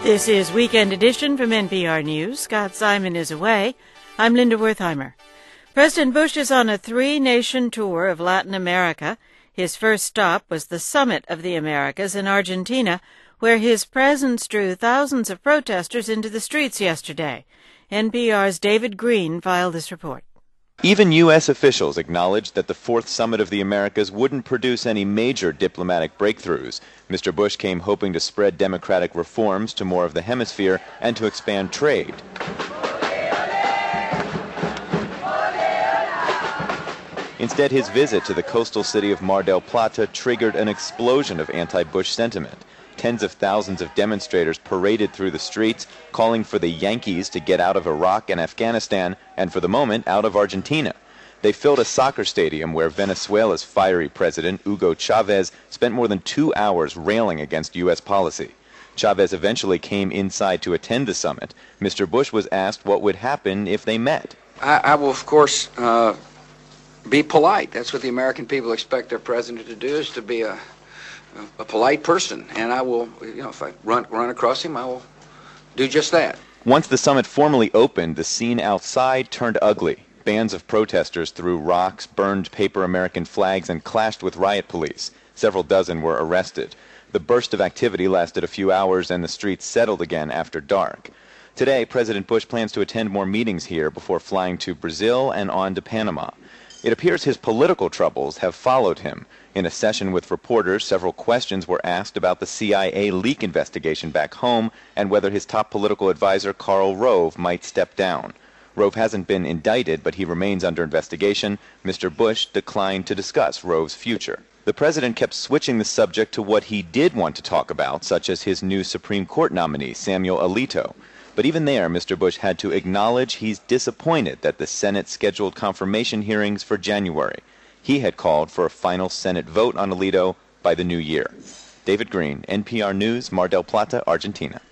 This is Weekend Edition from NPR News. Scott Simon is away. I'm Linda Wertheimer. President Bush is on a 3-nation tour of Latin America. His first stop was the Summit of the Americas in Argentina, where his presence drew thousands of protesters into the streets yesterday. NPR's David Green filed this report. Even U.S. officials acknowledged that the Fourth Summit of the Americas wouldn't produce any major diplomatic breakthroughs. Mr. Bush came hoping to spread democratic reforms to more of the hemisphere and to expand trade. Instead, his visit to the coastal city of Mar del Plata triggered an explosion of anti-Bush sentiment. Tens of thousands of demonstrators paraded through the streets, calling for the Yankees to get out of Iraq and Afghanistan, and for the moment, out of Argentina. They filled a soccer stadium where Venezuela's fiery president, Hugo Chavez, spent more than 2 hours railing against U.S. policy. Chavez eventually came inside to attend the summit. Mr. Bush was asked what would happen if they met. I will, of course, be polite. That's what the American people expect their president to do, is to be a polite person, and I will, if I run across him, I will do just that. Once the summit formally opened, the scene outside turned ugly. Bands of protesters threw rocks, burned paper American flags, and clashed with riot police. Several dozen were arrested. The burst of activity lasted a few hours, and the streets settled again after dark. Today, President Bush plans to attend more meetings here before flying to Brazil and on to Panama. It appears his political troubles have followed him. In a session with reporters, several questions were asked about the CIA leak investigation back home and whether his top political advisor, Karl Rove, might step down. Rove hasn't been indicted, but he remains under investigation. Mr. Bush declined to discuss Rove's future. The president kept switching the subject to what he did want to talk about, such as his new Supreme Court nominee, Samuel Alito. But even there, Mr. Bush had to acknowledge he's disappointed that the Senate scheduled confirmation hearings for January. He had called for a final Senate vote on Alito by the new year. David Green, NPR News, Mar del Plata, Argentina.